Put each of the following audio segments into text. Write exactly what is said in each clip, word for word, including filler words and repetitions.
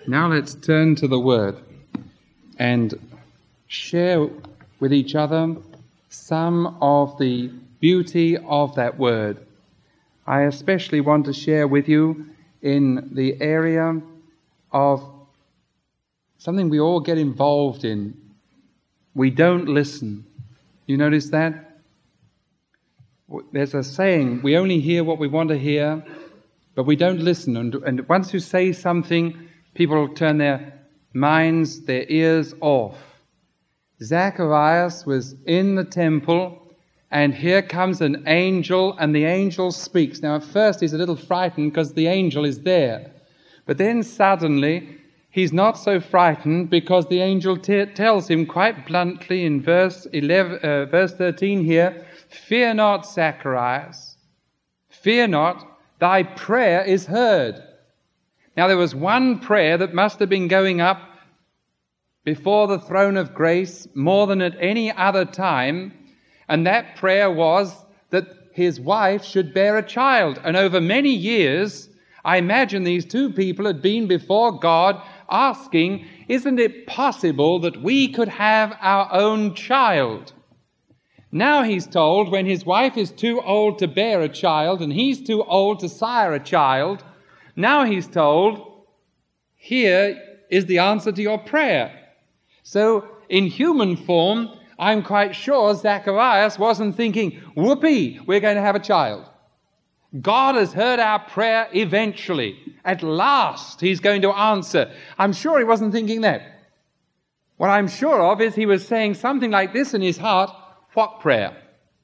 Now let's turn to the Word and share with each other some of the beauty of that Word. I especially want to share with you in the area of something we all get involved in. We don't listen. You notice that? There's a saying, we only hear what we want to hear, but we don't listen. And, and once you say something, people turn their minds, their ears off. Zacharias was in the temple, and here comes an angel, and the angel speaks. Now, at first, he's a little frightened because the angel is there. But then suddenly, he's not so frightened because the angel t- tells him quite bluntly in verse eleven, uh, verse thirteen here, "Fear not, Zacharias. Fear not, thy prayer is heard." Now, there was one prayer that must have been going up before the throne of grace more than at any other time, and that prayer was that his wife should bear a child. And over many years, I imagine these two people had been before God asking, isn't it possible that we could have our own child? Now he's told when his wife is too old to bear a child and he's too old to sire a child, now he's told, here is the answer to your prayer. So in human form, I'm quite sure Zacharias wasn't thinking, whoopee, we're going to have a child. God has heard our prayer eventually. At last, he's going to answer. I'm sure he wasn't thinking that. What I'm sure of is he was saying something like this in his heart, what prayer?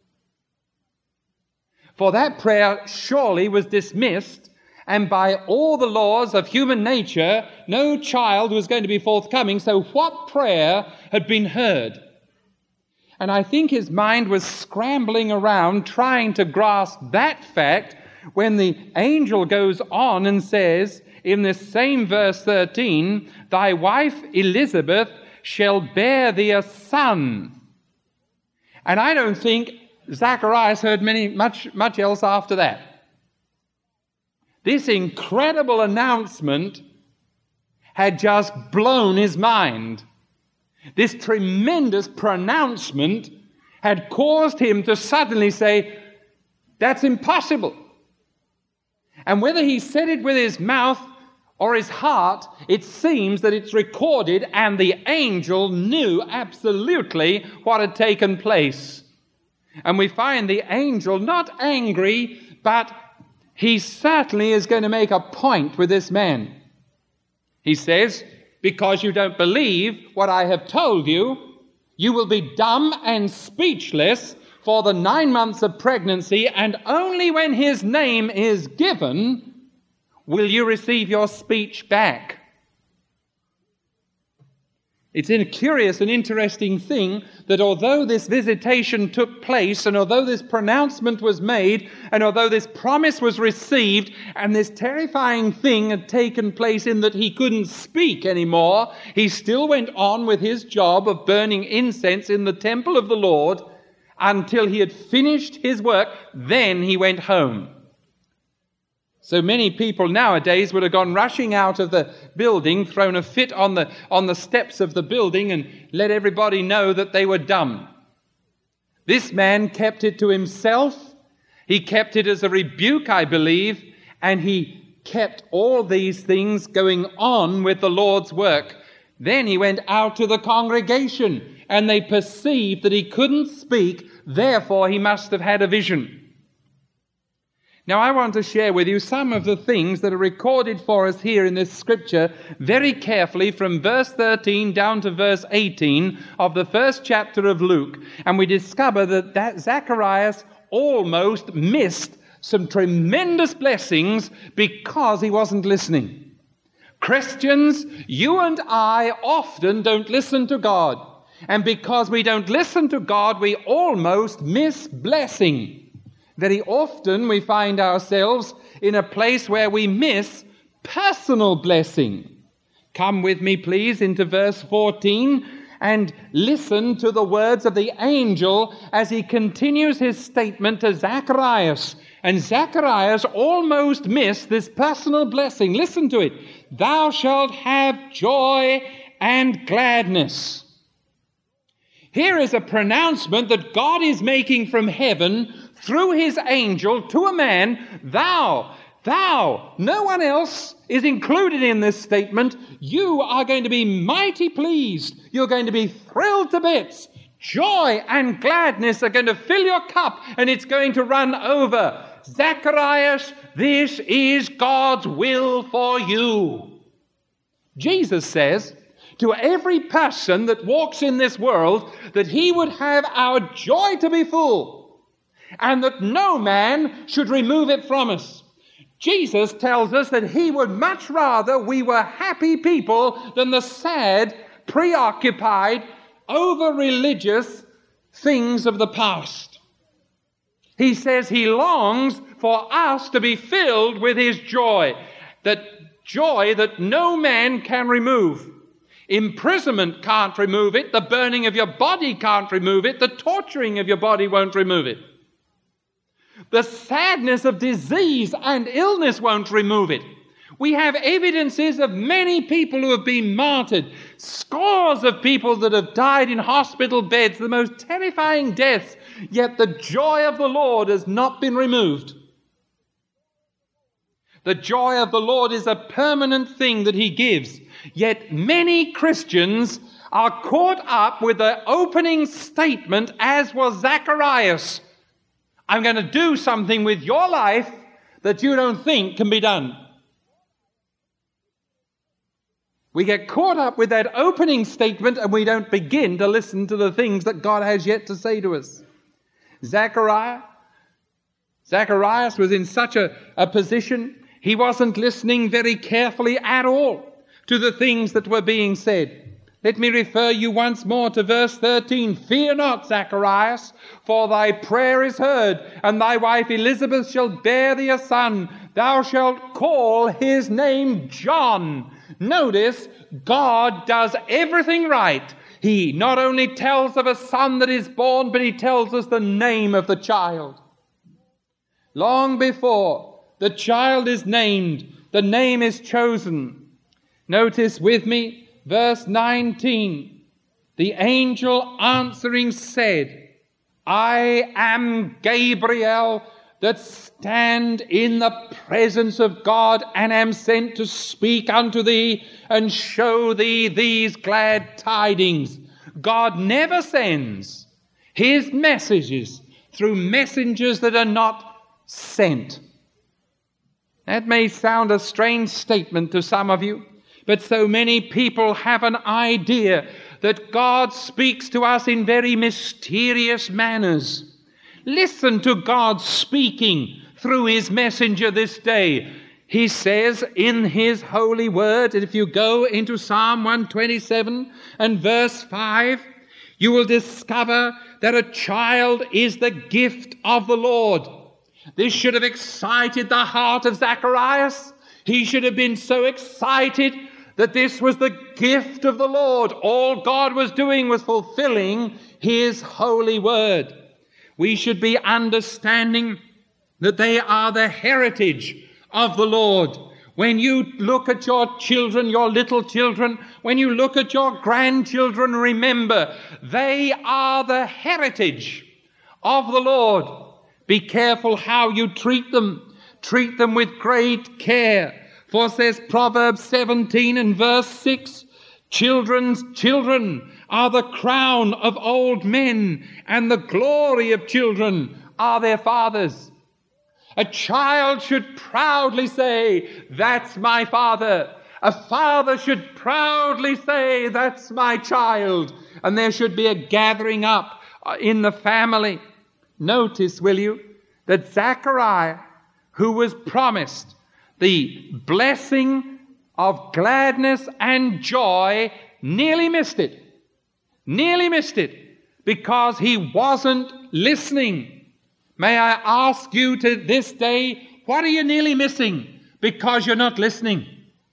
For that prayer surely was dismissed, and by all the laws of human nature, no child was going to be forthcoming. So what prayer had been heard? And I think his mind was scrambling around trying to grasp that fact when the angel goes on and says in this same verse thirteen, "Thy wife Elizabeth shall bear thee a son." And I don't think Zacharias heard many, much, much else after that. This incredible announcement had just blown his mind. This tremendous pronouncement had caused him to suddenly say, that's impossible. And whether he said it with his mouth or his heart, it seems that it's recorded, and the angel knew absolutely what had taken place. And we find the angel not angry, but he certainly is going to make a point with this man. He says, because you don't believe what I have told you, you will be dumb and speechless for the nine months of pregnancy, and only when his name is given will you receive your speech back. It's a curious and interesting thing that although this visitation took place, and although this pronouncement was made, and although this promise was received, and this terrifying thing had taken place in that he couldn't speak anymore, he still went on with his job of burning incense in the temple of the Lord until he had finished his work. Then he went home. So many people nowadays would have gone rushing out of the building, thrown a fit on the on the steps of the building, and let everybody know that they were dumb. This man kept it to himself. He kept it as a rebuke, I believe, and he kept all these things going on with the Lord's work. Then he went out to the congregation, and they perceived that he couldn't speak, therefore he must have had a vision. Now, I want to share with you some of the things that are recorded for us here in this scripture very carefully from verse thirteen down to verse eighteen of the first chapter of Luke. And we discover that, that Zacharias almost missed some tremendous blessings because he wasn't listening. Christians, you and I often don't listen to God. And because we don't listen to God, we almost miss blessing. Very often we find ourselves in a place where we miss personal blessing. Come with me, please, into verse fourteen and listen to the words of the angel as he continues his statement to Zacharias. And Zacharias almost missed this personal blessing. Listen to it. thou shalt have joy and gladness. Here is a pronouncement that God is making from heaven through his angel to a man. Thou, thou, no one else is included in this statement. You are going to be mighty pleased. You're going to be thrilled to bits. Joy and gladness are going to fill your cup, and it's going to run over. Zacharias, this is God's will for you. Jesus says to every person that walks in this world that he would have our joy to be full, and that no man should remove it from us. Jesus tells us that he would much rather we were happy people than the sad, preoccupied, over-religious things of the past. He says he longs for us to be filled with his joy, that joy that no man can remove. Imprisonment can't remove it. The burning of your body can't remove it. The torturing of your body won't remove it. The sadness of disease and illness won't remove it. We have evidences of many people who have been martyred, scores of people that have died in hospital beds, the most terrifying deaths, yet the joy of the Lord has not been removed. The joy of the Lord is a permanent thing that he gives, yet many Christians are caught up with the opening statement, as was Zacharias. I'm going to do something with your life that you don't think can be done. We get caught up with that opening statement and we don't begin to listen to the things that God has yet to say to us. Zachariah, Zacharias was in such a, a position, he wasn't listening very carefully at all to the things that were being said. Let me refer you once more to verse thirteen. Fear not, Zacharias, for thy prayer is heard, and thy wife Elizabeth shall bear thee a son. Thou shalt call his name John. Notice, God does everything right. He not only tells of a son that is born, but he tells us the name of the child. Long before the child is named, the name is chosen. Notice with me, verse nineteen. The angel answering said, I am Gabriel, that stand in the presence of God, and am sent to speak unto thee and show thee these glad tidings. God never sends his messages through messengers that are not sent. That may sound a strange statement to some of you, but so many people have an idea that God speaks to us in very mysterious manners. Listen to God speaking through his messenger this day. He says in his holy word, and if you go into Psalm one twenty-seven and verse five, you will discover that a child is the gift of the Lord. This should have excited the heart of Zacharias. He should have been so excited that this was the gift of the Lord. All God was doing was fulfilling his holy word. We should be understanding that they are the heritage of the Lord. When you look at your children, your little children, when you look at your grandchildren, remember, they are the heritage of the Lord. Be careful how you treat them. Treat them with great care. For says Proverbs seventeen and verse six, Children's children are the crown of old men, and the glory of children are their fathers. A child should proudly say, that's my father. A father should proudly say, that's my child. And there should be a gathering up in the family. Notice, will you, that Zachariah, who was promised the blessing of gladness and joy, nearly missed it. Nearly missed it because he wasn't listening. May I ask you to this day, what are you nearly missing because you're not listening?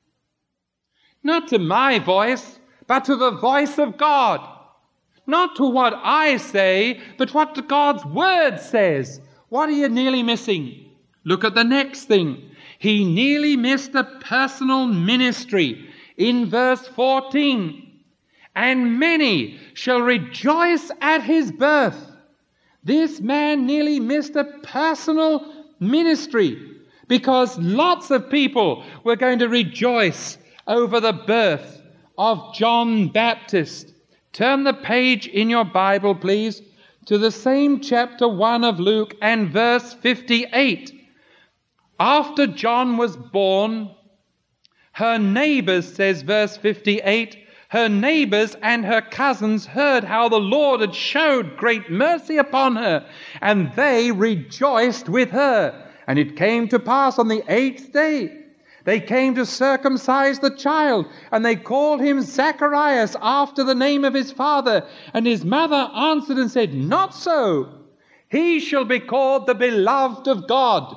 Not to my voice, but to the voice of God. Not to what I say, but what God's word says. What are you nearly missing? Look at the next thing. He nearly missed a personal ministry in verse fourteen. And many shall rejoice at his birth. This man nearly missed a personal ministry because lots of people were going to rejoice over the birth of John Baptist. Turn the page in your Bible, please, to the same chapter one of Luke and verse fifty-eight. After John was born, her neighbors, says verse fifty-eight, her neighbors and her cousins heard how the Lord had showed great mercy upon her, and they rejoiced with her. And it came to pass on the eighth day, they came to circumcise the child, and they called him Zacharias after the name of his father. And his mother answered and said, Not so. He shall be called the beloved of God.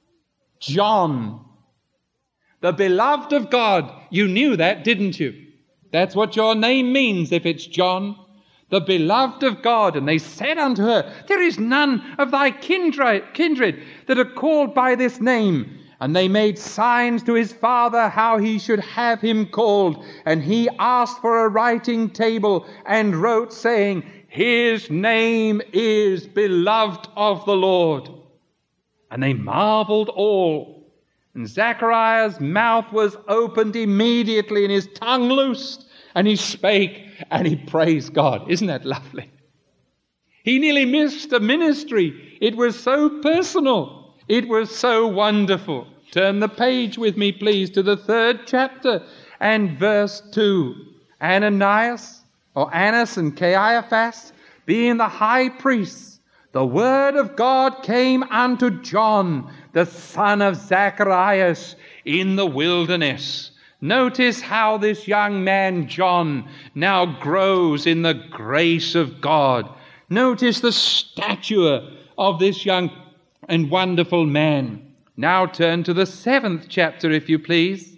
John, the beloved of God. You knew that, didn't you? That's what your name means if it's John, the beloved of God. And they said unto her, There is none of thy kindred, kindred that are called by this name. And they made signs to his father how he should have him called. And he asked for a writing table and wrote, saying, His name is beloved of the Lord. And they marveled all. And Zacharias' mouth was opened immediately, and his tongue loosed, and he spake, and he praised God. Isn't that lovely? He nearly missed a ministry. It was so personal. It was so wonderful. Turn the page with me, please, to the third chapter and verse two. Ananias, or Annas and Caiaphas, being the high priests, the word of God came unto John, the son of Zacharias, in the wilderness. Notice how this young man, John, now grows in the grace of God. Notice the stature of this young and wonderful man. Now turn to the seventh chapter, if you please,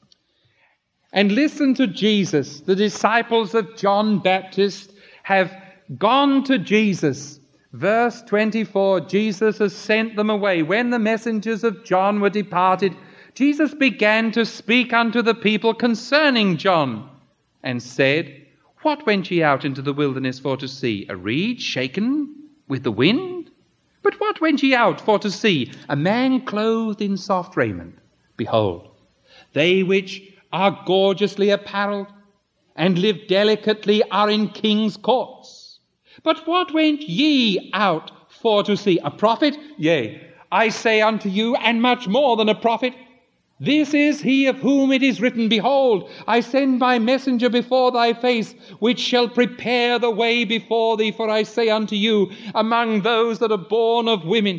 and listen to Jesus. The disciples of John Baptist have gone to Jesus. Verse twenty-four, Jesus has sent them away. When the messengers of John were departed, Jesus began to speak unto the people concerning John, and said, What went ye out into the wilderness for to see? A reed shaken with the wind? But what went ye out for to see? A man clothed in soft raiment? Behold, they which are gorgeously apparelled and live delicately are in king's courts. But what went ye out for to see? A prophet? Yea, I say unto you, and much more than a prophet. This is he of whom it is written, Behold, I send my messenger before thy face, which shall prepare the way before thee. For I say unto you, among those that are born of women,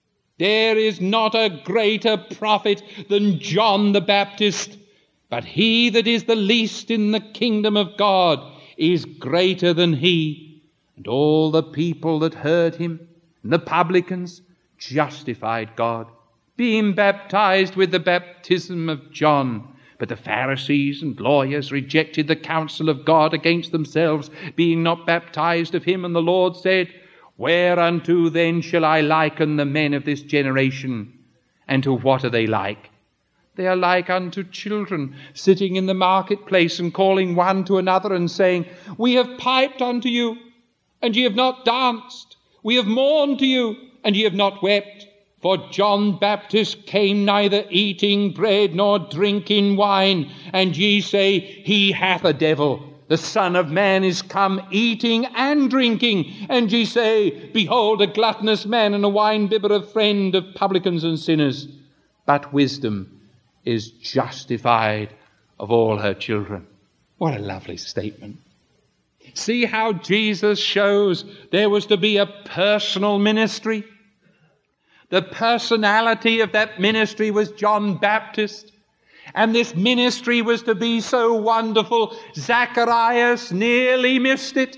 there is not a greater prophet than John the Baptist. But he that is the least in the kingdom of God is greater than he. And all the people that heard him, and the publicans, justified God, being baptized with the baptism of John. But the Pharisees and lawyers rejected the counsel of God against themselves, being not baptized of him. And the Lord said, Whereunto then shall I liken the men of this generation? And to what are they like? They are like unto children sitting in the marketplace, and calling one to another, and saying, We have piped unto you, and ye have not danced. We have mourned to you, and ye have not wept. For John Baptist came neither eating bread nor drinking wine, and ye say, He hath a devil. The Son of Man is come eating and drinking, and ye say, Behold, a gluttonous man and a winebibber, a friend of publicans and sinners. But wisdom is justified of all her children. What a lovely statement. See how Jesus shows there was to be a personal ministry. The personality of that ministry was John Baptist. And this ministry was to be so wonderful, Zacharias nearly missed it.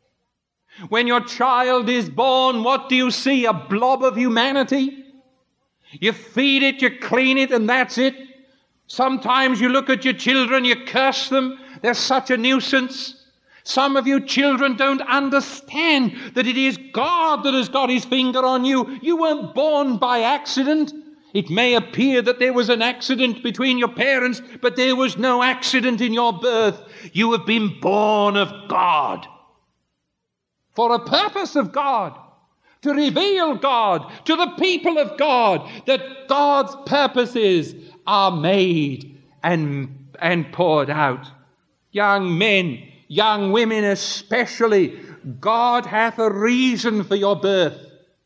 When your child is born, what do you see? A blob of humanity? You feed it, you clean it, and that's it. Sometimes you look at your children, you curse them. They're such a nuisance. Some of you children don't understand that it is God that has got his finger on you. You weren't born by accident. It may appear that there was an accident between your parents, but there was no accident in your birth. You have been born of God for a purpose of God, to reveal God to the people of God, that God's purposes are made and, and poured out. Young men, young women especially, God hath a reason for your birth.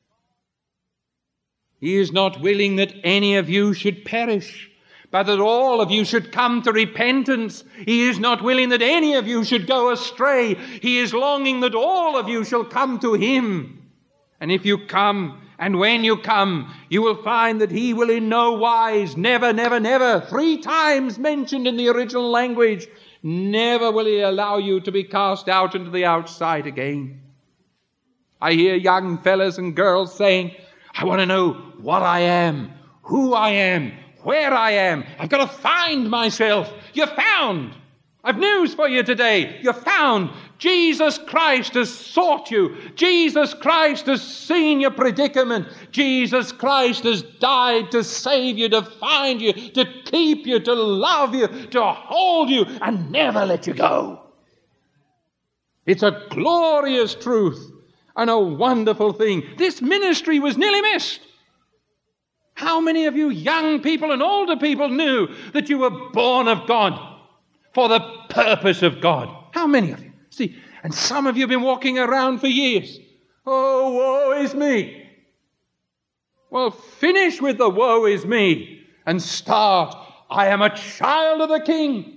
He is not willing that any of you should perish, but that all of you should come to repentance. He is not willing that any of you should go astray. He is longing that all of you shall come to him. And if you come, and when you come, you will find that he will in no wise, never, never, never, three times mentioned in the original language, never will he allow you to be cast out into the outside again. I hear young fellas and girls saying, I want to know what I am, who I am, where I am. I've got to find myself. You're found. I've news for you today. You're found. Jesus Christ has sought you. Jesus Christ has seen your predicament. Jesus Christ has died to save you, to find you, to keep you, to love you, to hold you, and never let you go. It's a glorious truth and a wonderful thing. This ministry was nearly missed. How many of you young people and older people knew that you were born of God for the purpose of God? How many of you? See, and some of you have been walking around for years. Oh, woe is me. Well, finish with the woe is me and start, I am a child of the King.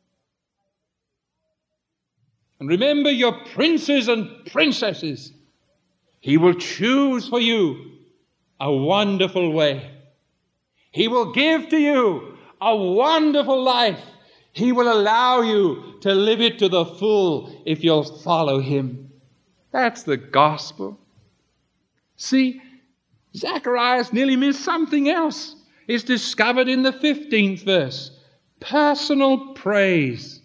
And remember your princes and princesses. He will choose for you a wonderful way. He will give to you a wonderful life. He will allow you to live it to the full if you'll follow him. That's the gospel. See, Zacharias nearly missed something else. It's discovered in the fifteenth verse. Personal praise.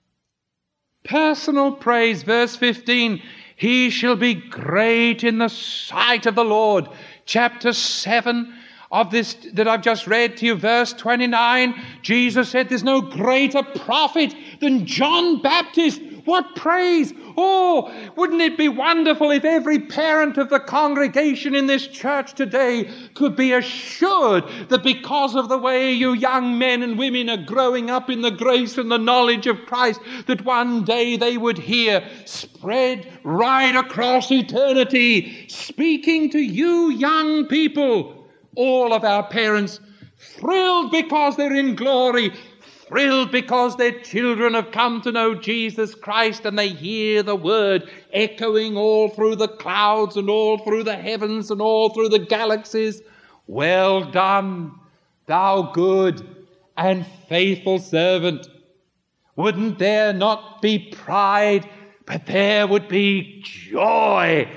Personal praise, verse fifteen. He shall be great in the sight of the Lord. Chapter seven of this that I've just read to you, verse twenty-nine, Jesus said there's no greater prophet than John Baptist. What praise! Oh, wouldn't it be wonderful if every parent of the congregation in this church today could be assured that because of the way you young men and women are growing up in the grace and the knowledge of Christ, that one day they would hear spread right across eternity, speaking to you young people, all of our parents, thrilled because they're in glory, thrilled because their children have come to know Jesus Christ, and they hear the word echoing all through the clouds and all through the heavens and all through the galaxies. Well done, thou good and faithful servant. Wouldn't there not be pride, but there would be joy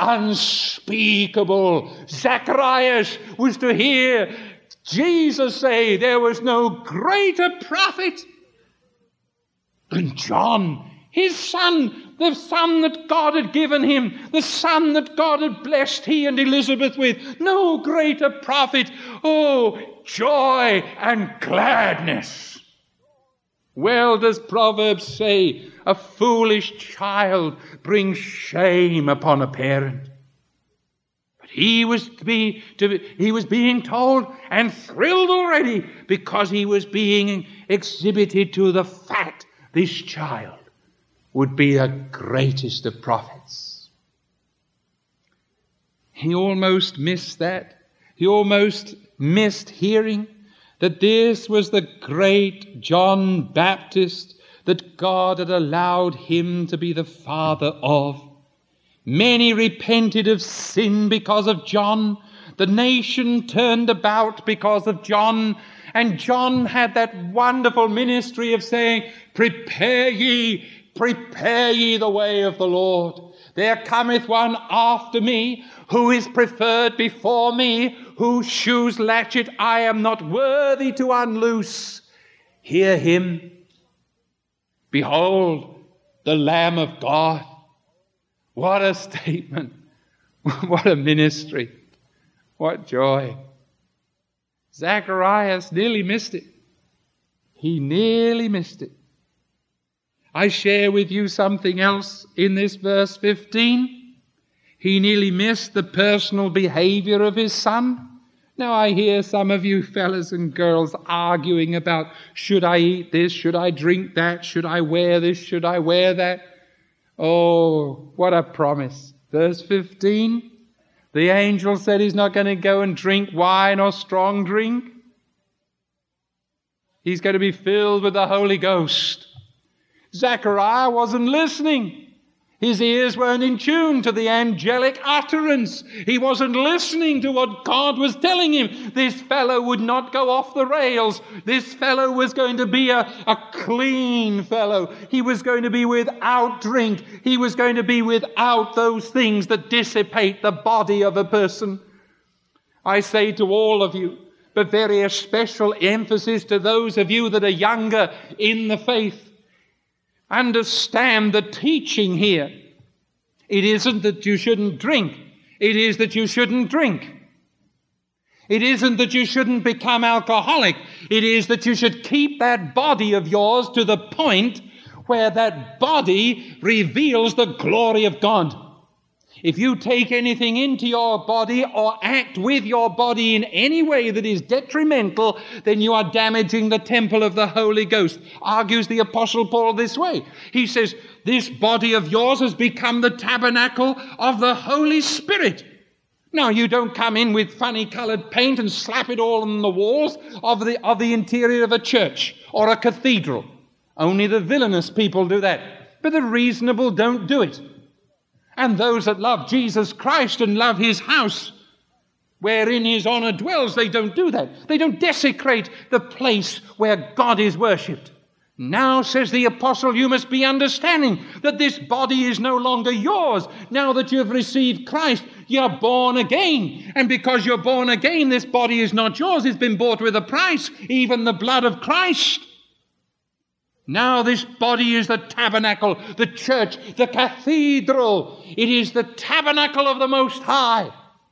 unspeakable. Zacharias was to hear Jesus say there was no greater prophet than John, his son, the son that God had given him, the son that God had blessed he and Elizabeth with. No greater prophet. Oh, joy and gladness. Well does Proverbs say, a foolish child brings shame upon a parent. He was to be, to, he was being told and thrilled already because he was being exhibited to the fact this child would be the greatest of prophets. He almost missed that. He almost missed hearing that this was the great John Baptist that God had allowed him to be the father of. Many repented of sin because of John. The nation turned about because of John. And John had that wonderful ministry of saying, prepare ye, prepare ye the way of the Lord. There cometh one after me, who is preferred before me, whose shoes latchet I am not worthy to unloose. Hear him. Behold, the Lamb of God. What a statement. What a ministry. What joy. Zacharias nearly missed it. He nearly missed it. I share with you something else in this verse fifteen. He nearly missed the personal behavior of his son. Now I hear some of you fellas and girls arguing about, should I eat this, should I drink that, should I wear this, should I wear that? Oh, what a promise. Verse fifteen, the angel said he's not going to go and drink wine or strong drink. He's going to be filled with the Holy Ghost. Zechariah wasn't listening. His ears weren't in tune to the angelic utterance. He wasn't listening to what God was telling him. This fellow would not go off the rails. This fellow was going to be a, a clean fellow. He was going to be without drink. He was going to be without those things that dissipate the body of a person. I say to all of you, but very a special emphasis to those of you that are younger in the faith, understand the teaching here. It isn't that you shouldn't drink. It is that you shouldn't drink. It isn't that you shouldn't become alcoholic. It is that you should keep that body of yours to the point where that body reveals the glory of God. If you take anything into your body or act with your body in any way that is detrimental, then you are damaging the temple of the Holy Ghost. Argues the Apostle Paul this way. He says, this body of yours has become the tabernacle of the Holy Spirit. Now, you don't come in with funny-colored paint and slap it all on the walls of the, of the interior of a church or a cathedral. Only the villainous people do that. But the reasonable don't do it. And those that love Jesus Christ and love his house, wherein his honor dwells, they don't do that. They don't desecrate the place where God is worshipped. Now, says the apostle, you must be understanding that this body is no longer yours. Now that you have received Christ, you are born again. And because you're born again, this body is not yours. It's been bought with a price, even the blood of Christ. Now this body is the tabernacle, the church, the cathedral. It is the tabernacle of the Most High.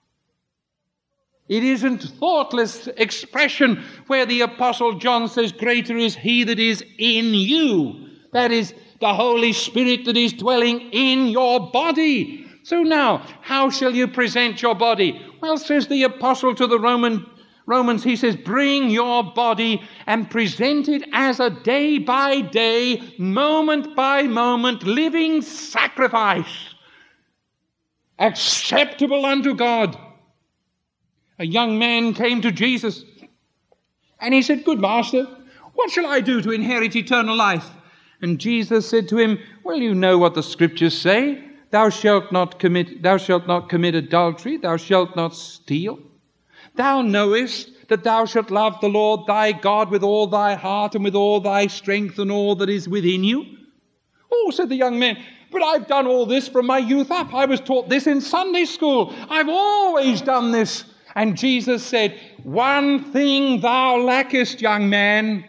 It isn't thoughtless expression where the Apostle John says, greater is he that is in you. That is the Holy Spirit that is dwelling in your body. So now, how shall you present your body? Well, says the Apostle to the Roman Romans, he says, bring your body and present it as a day by day, moment by moment, living sacrifice, acceptable unto God. A young man came to Jesus and he said, good master, what shall I do to inherit eternal life? And Jesus said to him, well, you know what the scriptures say. Thou shalt not commit, thou shalt not commit adultery. Thou shalt not steal. Thou knowest that thou shalt love the Lord thy God with all thy heart and with all thy strength and all that is within you. Oh, said the young man, but I've done all this from my youth up. I was taught this in Sunday school. I've always done this. And Jesus said, one thing thou lackest, young man.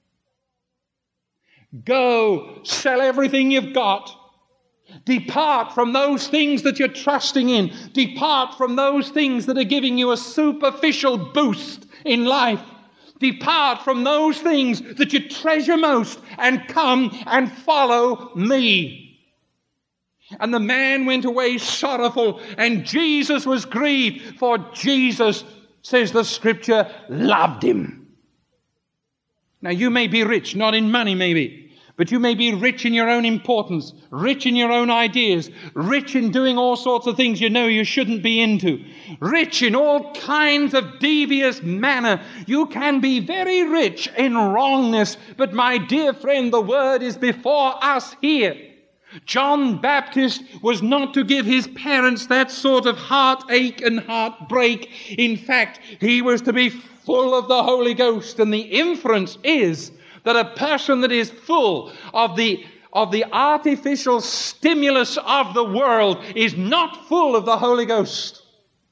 Go, sell everything you've got. Depart from those things that you're trusting in. Depart from those things that are giving you a superficial boost in life. Depart from those things that you treasure most and come and follow me. And the man went away sorrowful, and Jesus was grieved, for Jesus, says the scripture, loved him. Now you may be rich, not in money maybe, but you may be rich in your own importance, rich in your own ideas, rich in doing all sorts of things you know you shouldn't be into, rich in all kinds of devious manner. You can be very rich in wrongness, but my dear friend, the word is before us here. John Baptist was not to give his parents that sort of heartache and heartbreak. In fact, he was to be full of the Holy Ghost, and the inference is that a person that is full of the of the artificial stimulus of the world is not full of the Holy Ghost.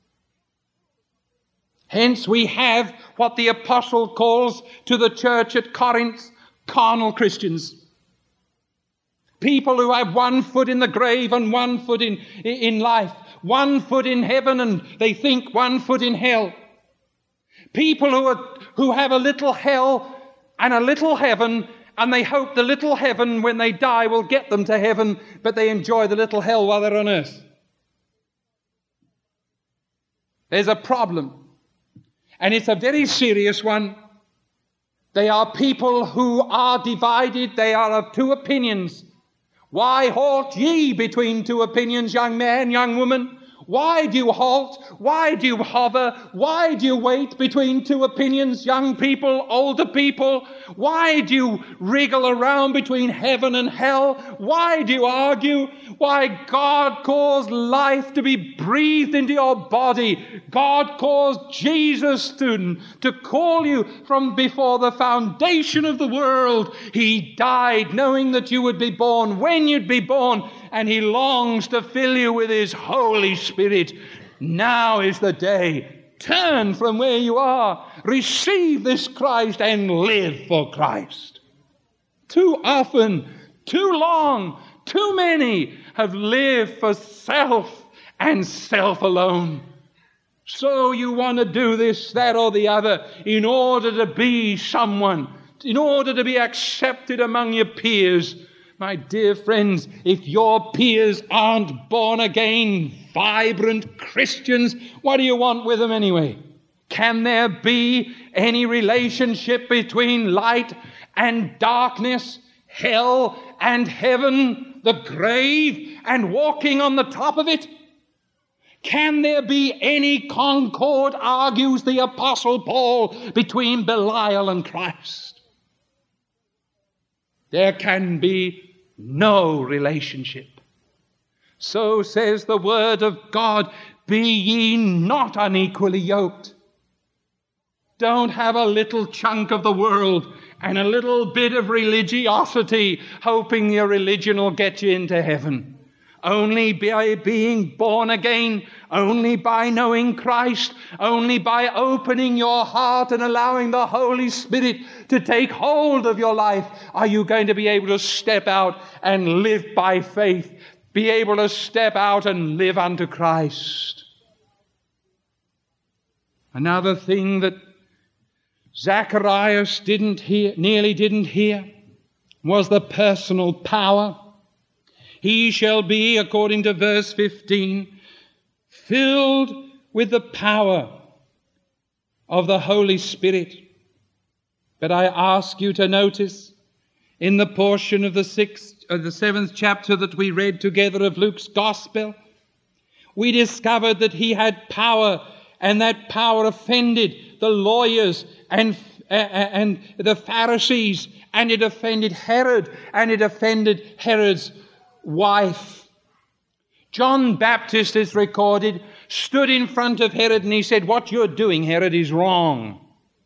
Hence we have what the apostle calls to the church at Corinth, carnal Christians. People who have one foot in the grave and one foot in, in life, one foot in heaven and they think one foot in hell. People who are, who have a little hell and a little heaven, and they hope the little heaven, when they die, will get them to heaven, but they enjoy the little hell while they're on earth. There's a problem, and it's a very serious one. They are people who are divided. They are of two opinions. Why halt ye between two opinions, young man, young woman? Why do you halt? Why do you hover? Why do you wait between two opinions, young people, older people? Why do you wriggle around between heaven and hell? Why do you argue? Why, God caused life to be breathed into your body. God caused Jesus, student, to call you from before the foundation of the world. He died knowing that you would be born when you'd be born, and He longs to fill you with His Holy Spirit. Now is the day. Turn from where you are. Receive this Christ and live for Christ. Too often, too long, too many have lived for self and self alone. So you want to do this, that, or the other in order to be someone, in order to be accepted among your peers. My dear friends, if your peers aren't born again, vibrant Christians, what do you want with them anyway? Can there be any relationship between light and darkness, hell and heaven, the grave and walking on the top of it? Can there be any concord, argues the Apostle Paul, between Belial and Christ? There can be no relationship. So says the Word of God, be ye not unequally yoked. Don't have a little chunk of the world and a little bit of religiosity hoping your religion will get you into heaven. Only by being born again, only by knowing Christ, only by opening your heart and allowing the Holy Spirit to take hold of your life are you going to be able to step out and live by faith, be able to step out and live unto Christ. Another thing that Zacharias didn't hear, nearly didn't hear, was the personal power. He shall be, according to verse fifteen, filled with the power of the Holy Spirit. But I ask you to notice in the portion of the sixth, of the seventh chapter that we read together of Luke's Gospel, we discovered that he had power, and that power offended the lawyers and uh, and the Pharisees, and it offended Herod, and it offended Herod's wife. John Baptist is recorded, stood in front of Herod and he said, "What you're doing, Herod, is wrong."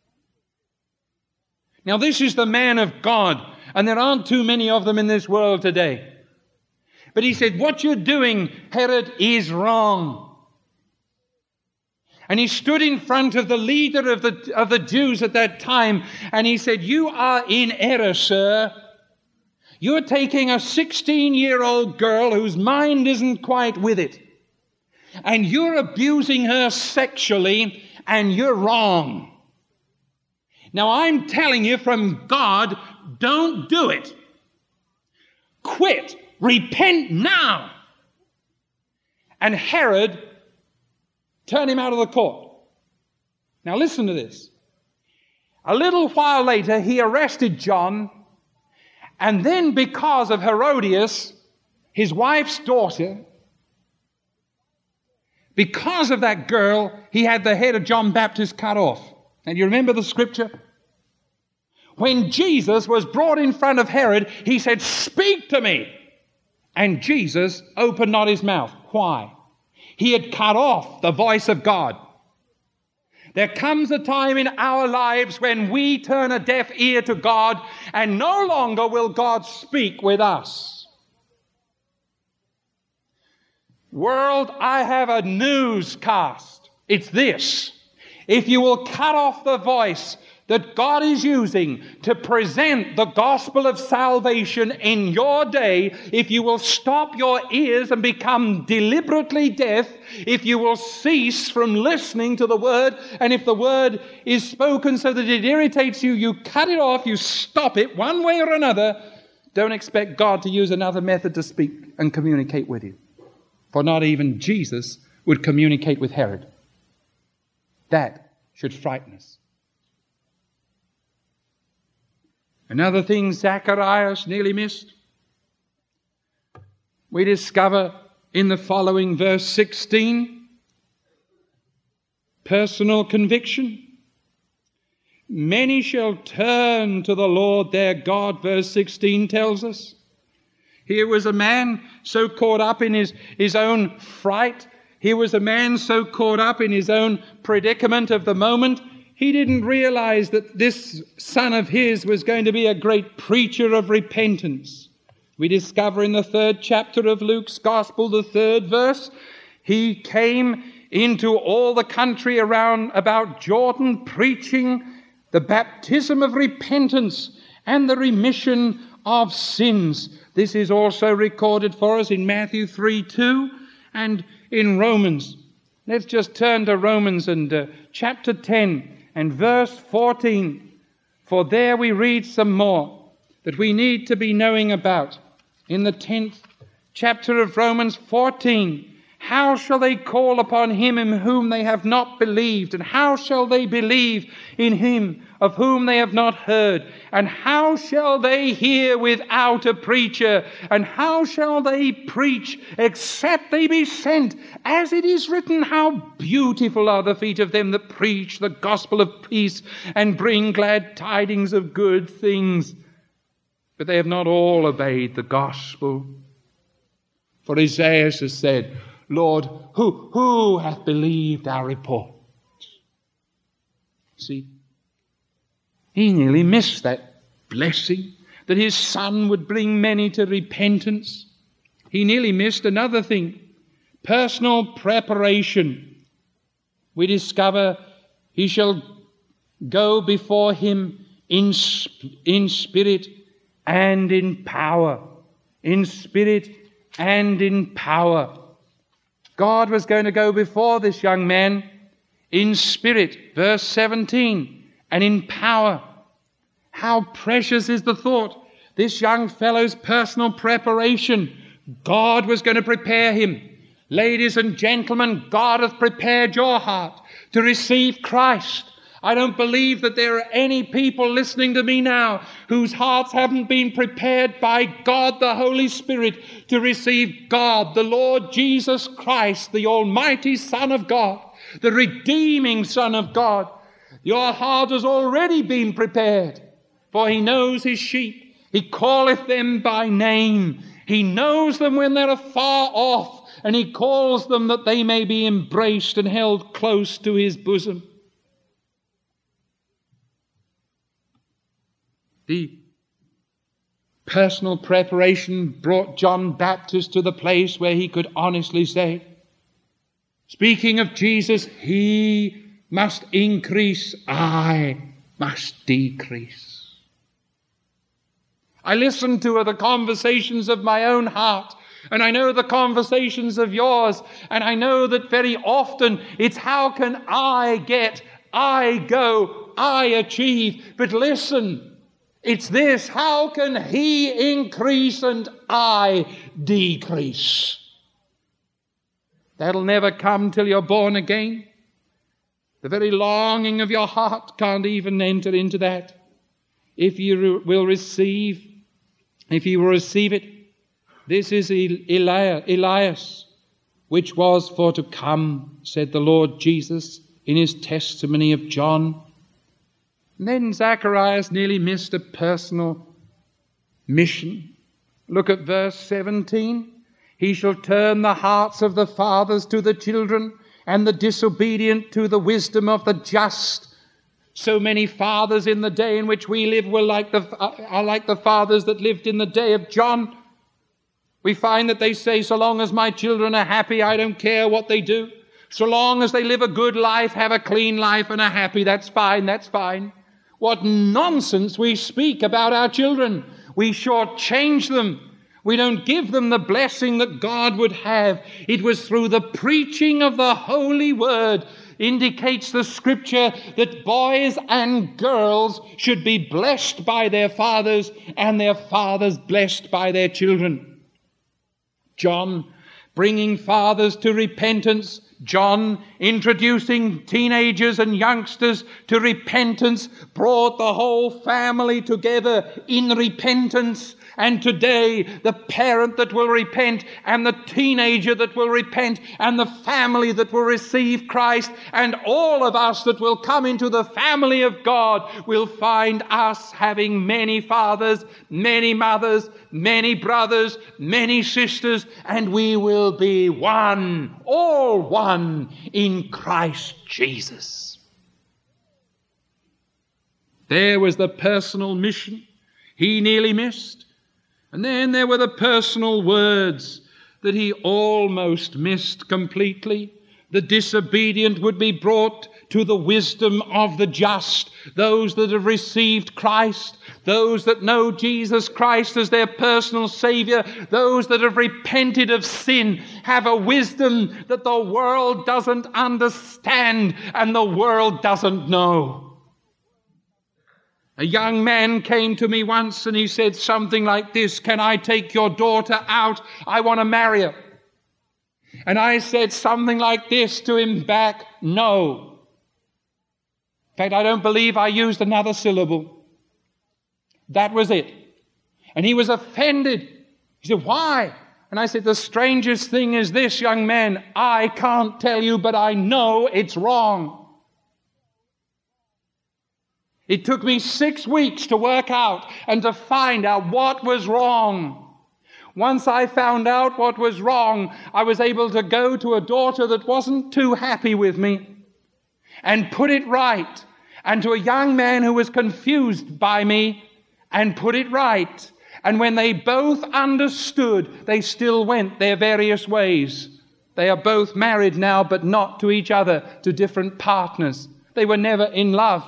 Now this is the man of God, and there aren't too many of them in this world today. But he said, "What you're doing, Herod, is wrong." And he stood in front of the leader of the, of the Jews at that time, and he said, "You are in error, sir. You're taking a sixteen-year-old girl whose mind isn't quite with it, and you're abusing her sexually, and you're wrong. Now, I'm telling you from God, don't do it. Quit. Repent now." And Herod turned him out of the court. Now, listen to this. A little while later, he arrested John. And then because of Herodias, his wife's daughter, because of that girl, he had the head of John Baptist cut off. And you remember the scripture? When Jesus was brought in front of Herod, he said, "Speak to me." And Jesus opened not his mouth. Why? He had cut off the voice of God. There comes a time in our lives when we turn a deaf ear to God, and no longer will God speak with us. World, I have a newscast. It's this. If you will cut off the voice, that God is using to present the gospel of salvation in your day, if you will stop your ears and become deliberately deaf, if you will cease from listening to the word, and if the word is spoken so that it irritates you, you cut it off, you stop it one way or another, don't expect God to use another method to speak and communicate with you. For not even Jesus would communicate with Herod. That should frighten us. Another thing Zacharias nearly missed, we discover in the following verse sixteen, personal conviction. Many shall turn to the Lord their God, verse sixteen tells us. Here was a man so caught up in his, his own fright. Here was a man so caught up in his own predicament of the moment. He didn't realize that this son of his was going to be a great preacher of repentance. We discover in the third chapter of Luke's Gospel, the third verse, he came into all the country around about Jordan, preaching the baptism of repentance and the remission of sins. This is also recorded for us in Matthew three two and in Romans. Let's just turn to Romans and uh, chapter ten. And verse fourteen, for there we read some more that we need to be knowing about. In the tenth chapter of Romans fourteen, how shall they call upon him in whom they have not believed? And how shall they believe in him of whom they have not heard? And how shall they hear without a preacher? And how shall they preach except they be sent? As it is written, how beautiful are the feet of them that preach the gospel of peace and bring glad tidings of good things. But they have not all obeyed the gospel. For Isaiah has said, Lord, who, who hath believed our report? See, he nearly missed that blessing, that his son would bring many to repentance. He nearly missed another thing, personal preparation. We discover he shall go before him in, in spirit and in power. In spirit and in power. God was going to go before this young man in spirit, verse seventeen, and in power. How precious is the thought, this young fellow's personal preparation. God was going to prepare him. Ladies and gentlemen, God hath prepared your heart to receive Christ. I don't believe that there are any people listening to me now whose hearts haven't been prepared by God the Holy Spirit to receive God, the Lord Jesus Christ, the Almighty Son of God, the redeeming Son of God. Your heart has already been prepared, for he knows his sheep. He calleth them by name. He knows them when they're afar off, and he calls them that they may be embraced and held close to his bosom. The personal preparation brought John Baptist to the place where he could honestly say, speaking of Jesus, he must increase, I must decrease. I listen to the conversations of my own heart, and I know the conversations of yours, and I know that very often it's how can I get, I go, I achieve. But listen, it's this, how can he increase and I decrease? That'll never come till you're born again. The very longing of your heart can't even enter into that. If you will receive, if you will receive it, this is Elias, which was for to come, said the Lord Jesus in his testimony of John. And then Zacharias nearly missed a personal mission. Look at verse seventeen. He shall turn the hearts of the fathers to the children, and the disobedient to the wisdom of the just. So many fathers in the day in which we live were like the, are like the fathers that lived in the day of John. We find that they say, so long as my children are happy, I don't care what they do. So long as they live a good life, have a clean life and are happy, that's fine, that's fine. what nonsense we speak about our children. We shortchange them. We don't give them the blessing that God would have. It was through the preaching of the Holy Word, indicates the Scripture, that boys and girls should be blessed by their fathers and their fathers blessed by their children. John bringing fathers to repentance. John introducing teenagers and youngsters to repentance, brought the whole family together in repentance. And today, the parent that will repent, and the teenager that will repent, and the family that will receive Christ, and all of us that will come into the family of God, will find us having many fathers, many mothers, many brothers, many sisters, and we will be one, all one in Christ Jesus. There was the personal mission he nearly missed. And then there were the personal words that he almost missed completely. The disobedient would be brought to the wisdom of the just. Those that have received Christ, those that know Jesus Christ as their personal Savior, those that have repented of sin, have a wisdom that the world doesn't understand and the world doesn't know. A young man came to me once and he said something like this: "Can I take your daughter out? I want to marry her." And I said something like this to him back: "No." In fact, I don't believe I used another syllable. That was it. And he was offended. He said, "Why?" And I said, "The strangest thing is this, young man, I can't tell you, but I know it's wrong. It took me six weeks to work out and to find out what was wrong. Once I found out what was wrong, I was able to go to a daughter that wasn't too happy with me and put it right, and to a young man who was confused by me and put it right. And when they both understood, they still went their various ways. They are both married now, but not to each other, to different partners. They were never in love.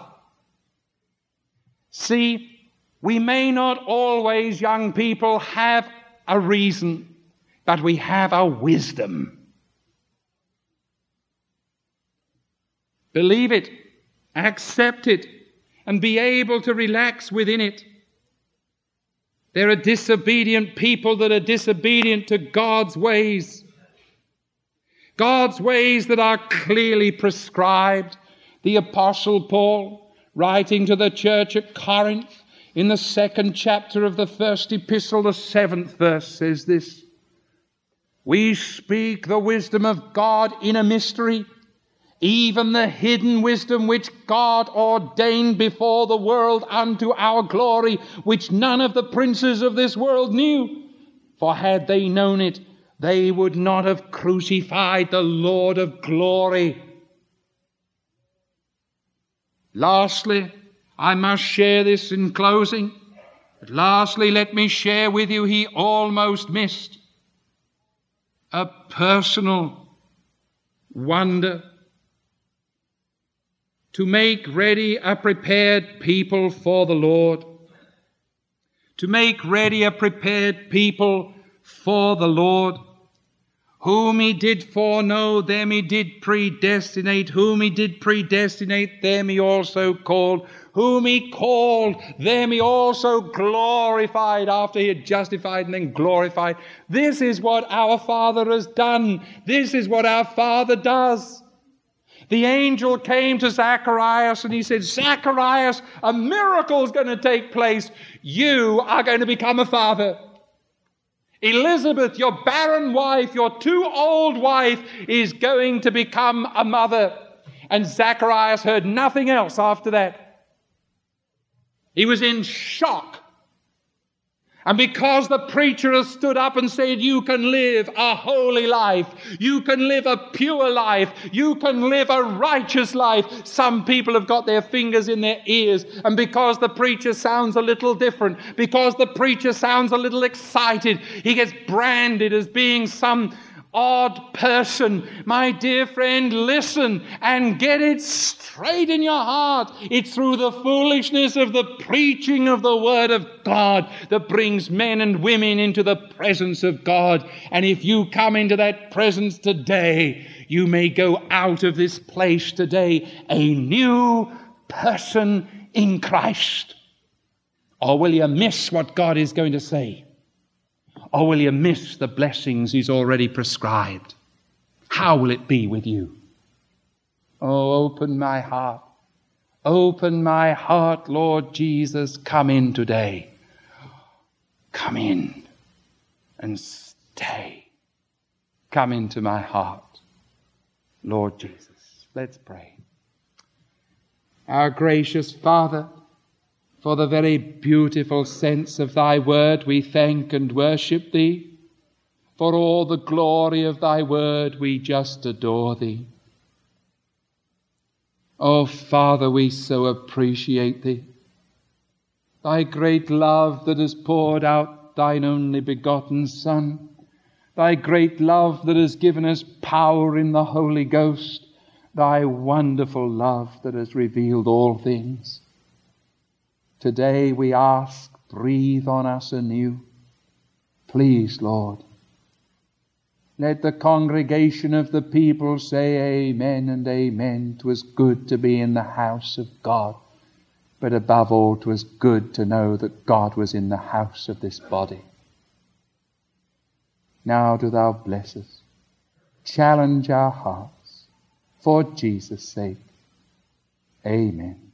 See, we may not always, young people, have a reason, but we have a wisdom. Believe it, accept it, and be able to relax within it. There are disobedient people that are disobedient to God's ways. God's ways that are clearly prescribed. The Apostle Paul, writing to the church at Corinth, in the second chapter of the first epistle, the seventh verse says this: "We speak the wisdom of God in a mystery, even the hidden wisdom which God ordained before the world unto our glory, which none of the princes of this world knew. For had they known it, they would not have crucified the Lord of glory." Lastly, I must share this in closing. But lastly, let me share with you, he almost missed a personal wonder. To make ready a prepared people for the Lord. To make ready a prepared people for the Lord. Whom he did foreknow, them he did predestinate. Whom he did predestinate, them he also called. Whom he called, them he also glorified, after he had justified and then glorified. This is what our Father has done. This is what our Father does. The angel came to Zacharias and he said, "Zacharias, a miracle is going to take place. You are going to become a father. Elizabeth, your barren wife, your too old wife, is going to become a mother." And Zacharias heard nothing else after that. He was in shock. And because the preacher has stood up and said, "You can live a holy life, you can live a pure life, you can live a righteous life," some people have got their fingers in their ears. And because the preacher sounds a little different, because the preacher sounds a little excited, he gets branded as being some odd person. My dear friend, listen and get it straight in your heart. It's through the foolishness of the preaching of the Word of God that brings men and women into the presence of God. And if you come into that presence today, you may go out of this place today a new person in Christ. Or will you miss what God is going to say? Or will you miss the blessings He's already prescribed? How will it be with you? Oh, open my heart. Open my heart, Lord Jesus. Come in today. Come in and stay. Come into my heart, Lord Jesus. Let's pray. Our gracious Father, for the very beautiful sense of Thy word, we thank and worship Thee. For all the glory of Thy word, we just adore Thee. Oh, Father, we so appreciate Thee. Thy great love that has poured out Thine only begotten Son. Thy great love that has given us power in the Holy Ghost. Thy wonderful love that has revealed all things. Today we ask, breathe on us anew. Please, Lord. Let the congregation of the people say amen and amen. 'Twas good to be in the house of God. But above all, 'twas good to know that God was in the house of this body. Now do Thou bless us. Challenge our hearts. For Jesus' sake. Amen.